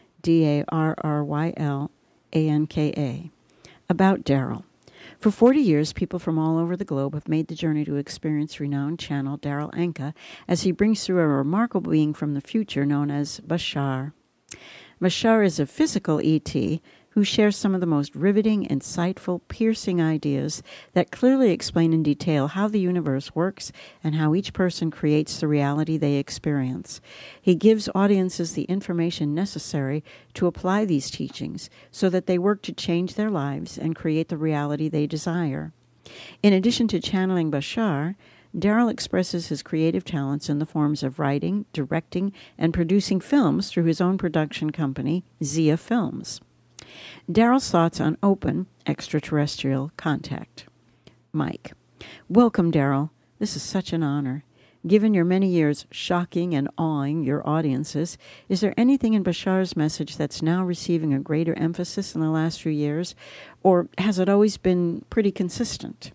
Darrylyanka. About Darryl. For 40 years, people from all over the globe have made the journey to experience renowned channel Darryl Anka as he brings through a remarkable being from the future known as Bashar. Bashar is a physical ET who shares some of the most riveting, insightful, piercing ideas that clearly explain in detail how the universe works and how each person creates the reality they experience. He gives audiences the information necessary to apply these teachings so that they work to change their lives and create the reality they desire. In addition to channeling Bashar, Darryl expresses his creative talents in the forms of writing, directing, and producing films through his own production company, Zia Films. Darryl's thoughts on open extraterrestrial contact. Mike. Welcome, Darryl. This is such an honor. Given your many years shocking and awing your audiences, is there anything in Bashar's message that's now receiving a greater emphasis in the last few years, or has it always been pretty consistent?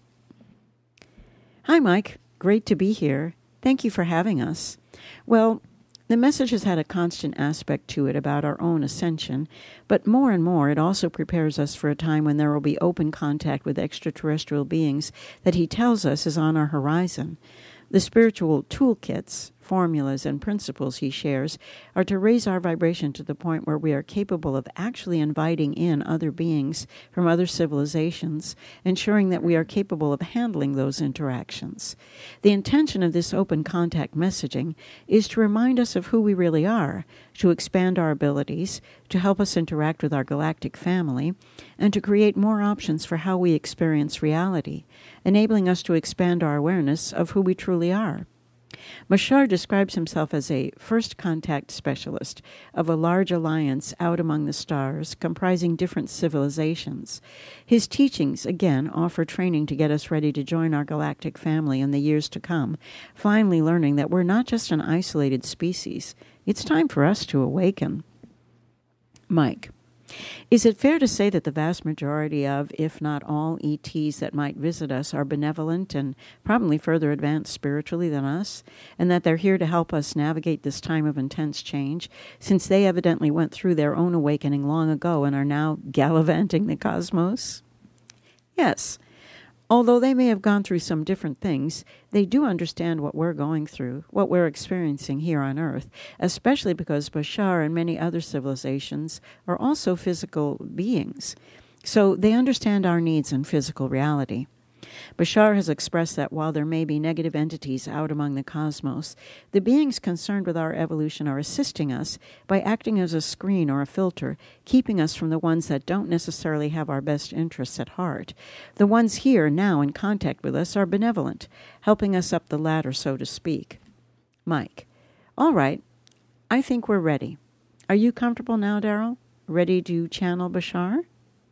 Hi, Mike. Great to be here. Thank you for having us. Well, the message has had a constant aspect to it about our own ascension, but more and more it also prepares us for a time when there will be open contact with extraterrestrial beings that he tells us is on our horizon. The spiritual toolkits, formulas, and principles he shares are to raise our vibration to the point where we are capable of actually inviting in other beings from other civilizations, ensuring that we are capable of handling those interactions. The intention of this open contact messaging is to remind us of who we really are, to expand our abilities, to help us interact with our galactic family, and to create more options for how we experience reality, enabling us to expand our awareness of who we truly are. Bashar describes himself as a first contact specialist of a large alliance out among the stars comprising different civilizations. His teachings, again, offer training to get us ready to join our galactic family in the years to come, finally learning that we're not just an isolated species. It's time for us to awaken. Mike. Is it fair to say that the vast majority of, if not all, ETs that might visit us are benevolent and probably further advanced spiritually than us, and that they're here to help us navigate this time of intense change, since they evidently went through their own awakening long ago and are now gallivanting the cosmos? Yes. Although they may have gone through some different things, they do understand what we're going through, what we're experiencing here on Earth, especially because Bashar and many other civilizations are also physical beings. So they understand our needs in physical reality. Bashar has expressed that while there may be negative entities out among the cosmos, the beings concerned with our evolution are assisting us by acting as a screen or a filter, keeping us from the ones that don't necessarily have our best interests at heart. The ones here now in contact with us are benevolent, helping us up the ladder, so to speak. Mike. All right. I think we're ready. Are you comfortable now, Darryl? Ready to channel Bashar?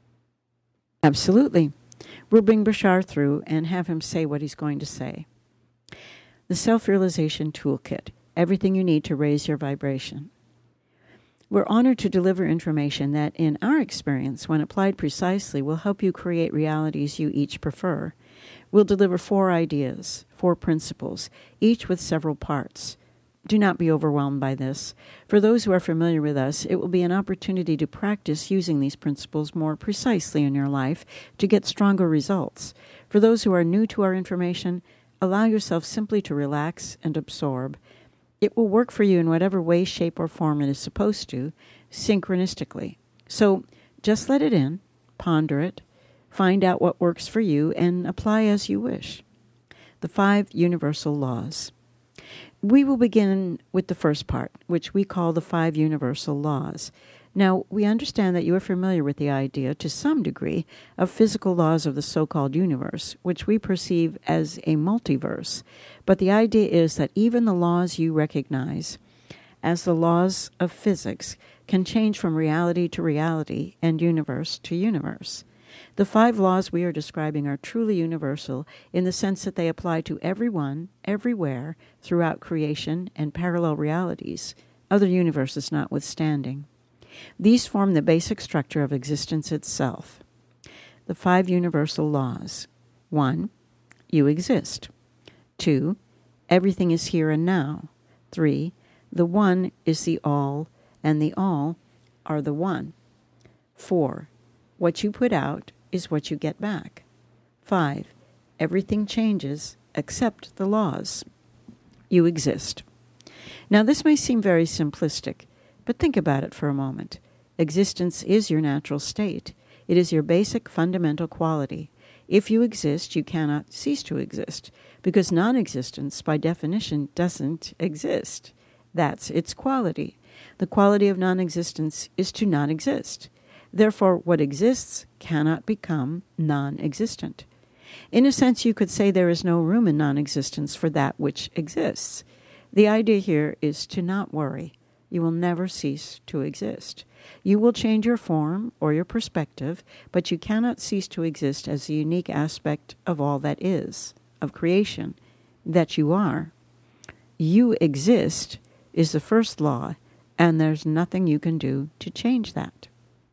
Absolutely. We'll bring Bashar through and have him say what he's going to say. The Self-Realization Toolkit, Everything You Need to Raise Your Vibration. We're honored to deliver information that, in our experience, when applied precisely, will help you create realities you each prefer. We'll deliver 4 ideas, 4 principles, each with several parts. do not be overwhelmed by this. For those who are familiar with us, it will be an opportunity to practice using these principles more precisely in your life to get stronger results. For those who are new to our information, allow yourself simply to relax and absorb. It will work for you in whatever way, shape, or form it is supposed to, synchronistically. So just let it in, ponder it, find out what works for you, and apply as you wish. The 5 universal laws. We will begin with the first part, which we call the 5 universal laws. Now, we understand that you are familiar with the idea, to some degree, of physical laws of the so-called universe, which we perceive as a multiverse. But the idea is that even the laws you recognize as the laws of physics can change from reality to reality and universe to universe. The 5 laws we are describing are truly universal in the sense that they apply to everyone, everywhere, throughout creation and parallel realities, other universes notwithstanding. These form the basic structure of existence itself. The 5 universal laws. 1. You exist. 2. Everything is here and now. 3. The one is the all, and the all are the one. 4. What you put out is what you get back. 5. Everything changes except the laws. You exist. Now, this may seem very simplistic, but think about it for a moment. Existence is your natural state. It is your basic fundamental quality. If you exist, you cannot cease to exist, because non-existence, by definition, doesn't exist. That's its quality. The quality of non-existence is to not exist. Therefore, what exists cannot become non-existent. In a sense, you could say there is no room in non-existence for that which exists. The idea here is to not worry. You will never cease to exist. You will change your form or your perspective, but you cannot cease to exist as a unique aspect of all that is, of creation, that you are. You exist is the first law, and there's nothing you can do to change that.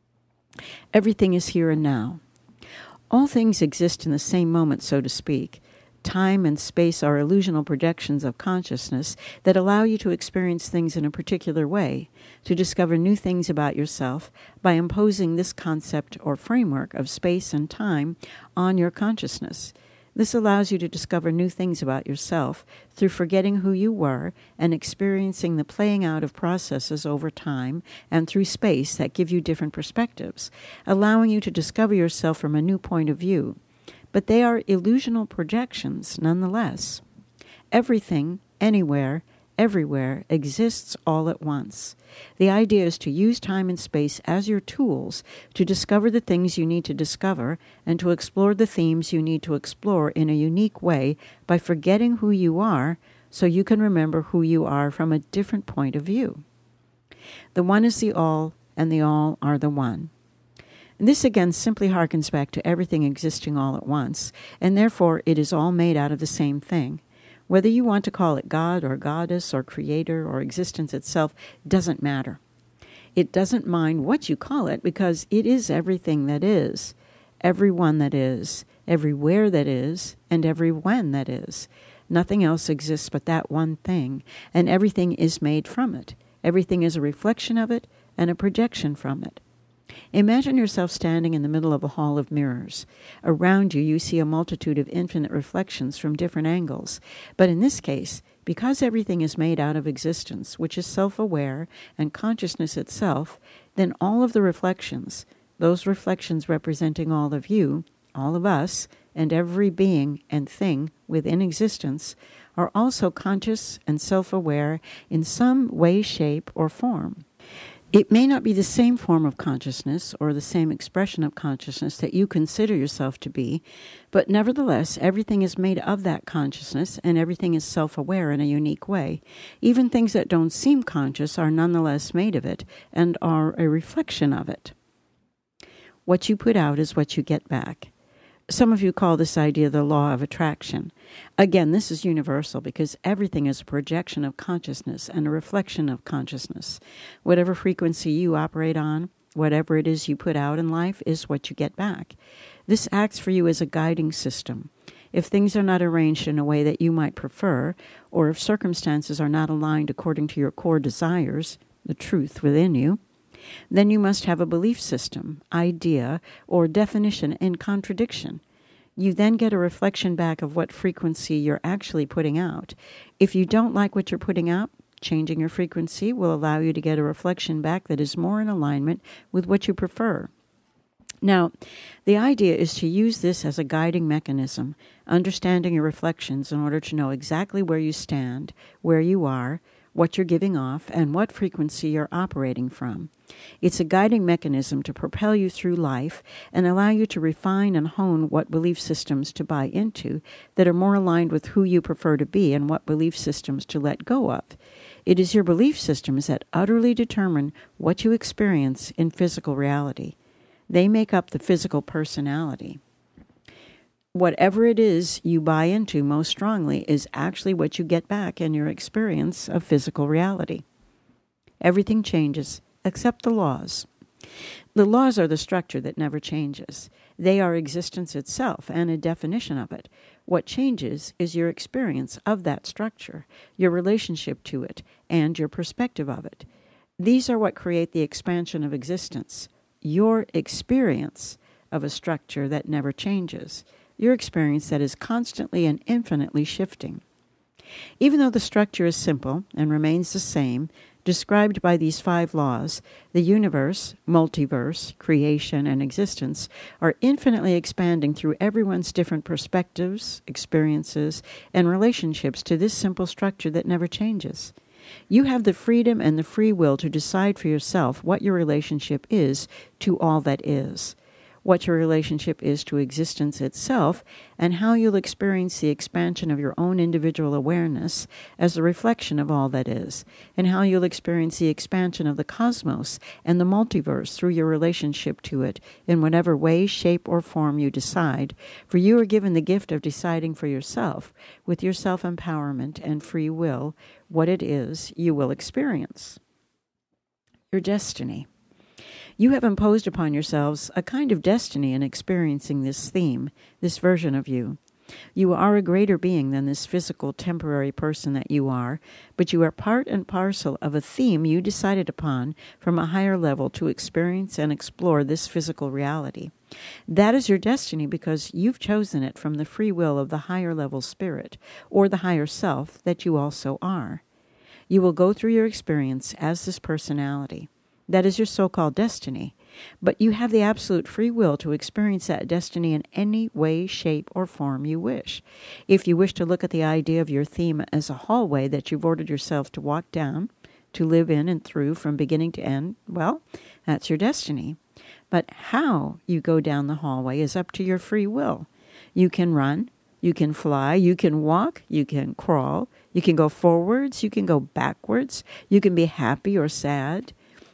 Everything is here and now. All things exist in the same moment, so to speak. Time and space are illusional projections of consciousness that allow you to experience things in a particular way, to discover new things about yourself by imposing this concept or framework of space and time on your consciousness. This allows you to discover new things about yourself through forgetting who you were and experiencing the playing out of processes over time and through space that give you different perspectives, allowing you to discover yourself from a new point of view. But they are illusional projections nonetheless. Everything, anywhere, everywhere exists all at once. The idea is to use time and space as your tools to discover the things you need to discover and to explore the themes you need to explore in a unique way by forgetting who you are so you can remember who you are from a different point of view. The one is the all, and the all are the one. And this again simply harkens back to everything existing all at once, and therefore it is all made out of the same thing. Whether you want to call it God or goddess or creator or existence itself doesn't matter. It doesn't mind what you call it because it is everything that is, everyone that is, everywhere that is, and every when that is. Nothing else exists but that one thing, and everything is made from it. Everything is a reflection of it and a projection from it. Imagine yourself standing in the middle of a hall of mirrors. Around you, you see a multitude of infinite reflections from different angles. But in this case, because everything is made out of existence, which is self-aware and consciousness itself, then all of the reflections, those reflections representing all of you, all of us, and every being and thing within existence, are also conscious and self-aware in some way, shape, or form. It may not be the same form of consciousness or the same expression of consciousness that you consider yourself to be, but nevertheless, everything is made of that consciousness and everything is self-aware in a unique way. Even things that don't seem conscious are nonetheless made of it and are a reflection of it. What you put out is what you get back. Some of you call this idea the law of attraction. Again, this is universal because everything is a projection of consciousness and a reflection of consciousness. Whatever frequency you operate on, whatever it is you put out in life is what you get back. This acts for you as a guiding system. If things are not arranged in a way that you might prefer, or if circumstances are not aligned according to your core desires, the truth within you, then you must have a belief system, idea, or definition in contradiction. You then get a reflection back of what frequency you're actually putting out. If you don't like what you're putting out, changing your frequency will allow you to get a reflection back that is more in alignment with what you prefer. Now, the idea is to use this as a guiding mechanism, understanding your reflections in order to know exactly where you stand, where you are, what you're giving off, and what frequency you're operating from. It's a guiding mechanism to propel you through life and allow you to refine and hone what belief systems to buy into that are more aligned with who you prefer to be and what belief systems to let go of. It is your belief systems that utterly determine what you experience in physical reality. They make up the physical personality. Whatever it is you buy into most strongly is actually what you get back in your experience of physical reality. Everything changes except the laws. The laws are the structure that never changes. They are existence itself and a definition of it. What changes is your experience of that structure, your relationship to it, and your perspective of it. These are what create the expansion of existence. Your experience of a structure that never changes. Your experience that is constantly and infinitely shifting. Even though the structure is simple and remains the same, described by these 5 laws, the universe, multiverse, creation, and existence are infinitely expanding through everyone's different perspectives, experiences, and relationships to this simple structure that never changes. You have the freedom and the free will to decide for yourself what your relationship is to all that is, what your relationship is to existence itself, and how you'll experience the expansion of your own individual awareness as a reflection of all that is, and how you'll experience the expansion of the cosmos and the multiverse through your relationship to it in whatever way, shape, or form you decide, for you are given the gift of deciding for yourself, with your self-empowerment and free will, what it is you will experience. Your destiny. You have imposed upon yourselves a kind of destiny in experiencing this theme, this version of you. You are a greater being than this physical, temporary person that you are, but you are part and parcel of a theme you decided upon from a higher level to experience and explore this physical reality. That is your destiny because you've chosen it from the free will of the higher level spirit, or the higher self that you also are. You will go through your experience as this personality. That is your so-called destiny. But you have the absolute free will to experience that destiny in any way, shape, or form you wish. If you wish to look at the idea of your theme as a hallway that you've ordered yourself to walk down, to live in and through from beginning to end, well, that's your destiny. But how you go down the hallway is up to your free will. You can run, you can fly, you can walk, you can crawl, you can go forwards, you can go backwards, you can be happy or sad.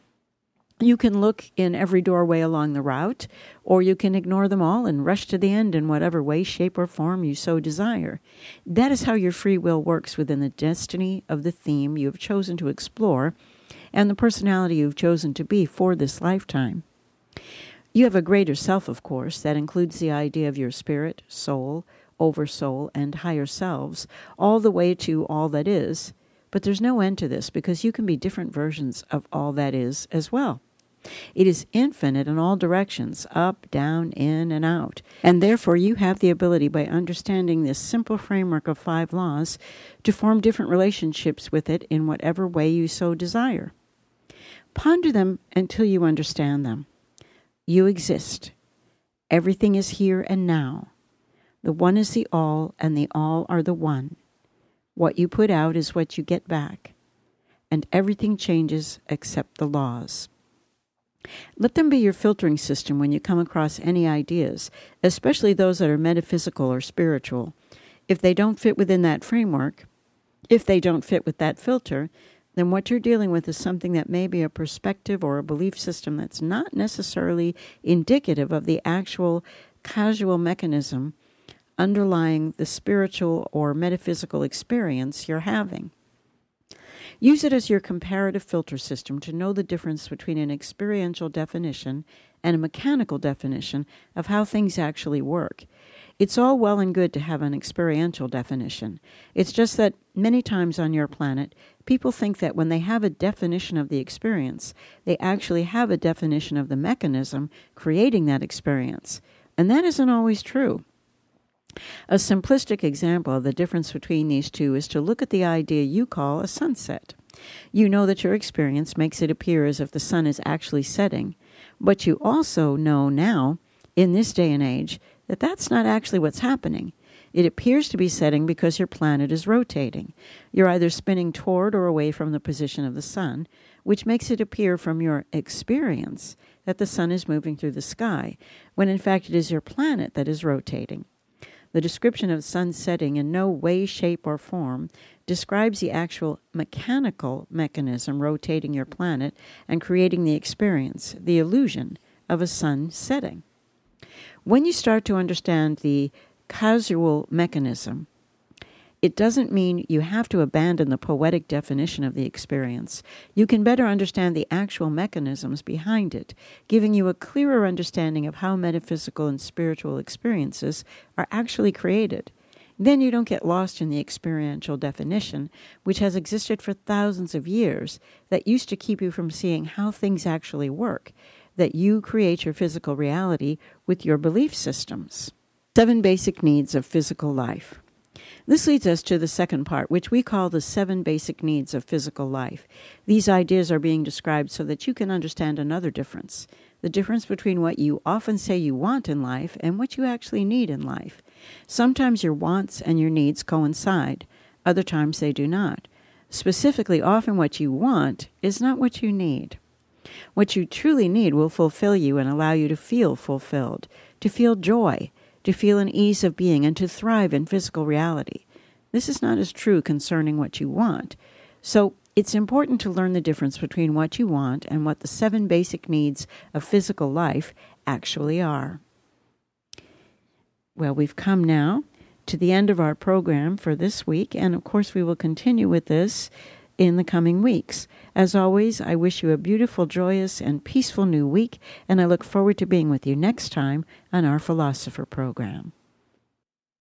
You can look in every doorway along the route, or you can ignore them all and rush to the end in whatever way, shape, or form you so desire. That is how your free will works within the destiny of the theme you have chosen to explore and the personality you've chosen to be for this lifetime. You have a greater self, of course, that includes the idea of your spirit, soul, oversoul, and higher selves, all the way to all that is. But there's no end to this because you can be different versions of all that is as well. It is infinite in all directions, up, down, in, and out. And therefore you have the ability, by understanding this simple framework of 5 laws, to form different relationships with it in whatever way you so desire. Ponder them until you understand them. You exist. Everything is here and now. The one is the all, and the all are the one. What you put out is what you get back. And everything changes except the laws. Let them be your filtering system when you come across any ideas, especially those that are metaphysical or spiritual. If they don't fit within that framework, if they don't fit with that filter, then what you're dealing with is something that may be a perspective or a belief system that's not necessarily indicative of the actual causal mechanism underlying the spiritual or metaphysical experience you're having. Use it as your comparative filter system to know the difference between an experiential definition and a mechanical definition of how things actually work. It's all well and good to have an experiential definition. It's just that many times on your planet, people think that when they have a definition of the experience, they actually have a definition of the mechanism creating that experience. And that isn't always true. A simplistic example of the difference between these two is to look at the idea you call a sunset. You know that your experience makes it appear as if the sun is actually setting, but you also know now, in this day and age, that that's not actually what's happening. It appears to be setting because your planet is rotating. You're either spinning toward or away from the position of the sun, which makes it appear from your experience that the sun is moving through the sky, when in fact it is your planet that is rotating. The description of sun setting in no way, shape, or form describes the actual mechanical mechanism rotating your planet and creating the experience, the illusion of a sun setting. When you start to understand the causal mechanism, it doesn't mean you have to abandon the poetic definition of the experience. You can better understand the actual mechanisms behind it, giving you a clearer understanding of how metaphysical and spiritual experiences are actually created. Then you don't get lost in the experiential definition, which has existed for thousands of years, that used to keep you from seeing how things actually work, that you create your physical reality with your belief systems. 7 basic needs of physical life. This leads us to the second part, which we call the 7 basic needs of physical life. These ideas are being described so that you can understand another difference, the difference between what you often say you want in life and what you actually need in life. Sometimes your wants and your needs coincide. Other times they do not. Specifically, often what you want is not what you need. What you truly need will fulfill you and allow you to feel fulfilled, to feel joy, to feel an ease of being, and to thrive in physical reality. This is not as true concerning what you want. So it's important to learn the difference between what you want and what the 7 basic needs of physical life actually are. Well, we've come now to the end of our program for this week, and of course we will continue with this in the coming weeks. As always, I wish you a beautiful, joyous, and peaceful new week, and I look forward to being with you next time on our Philosopher program.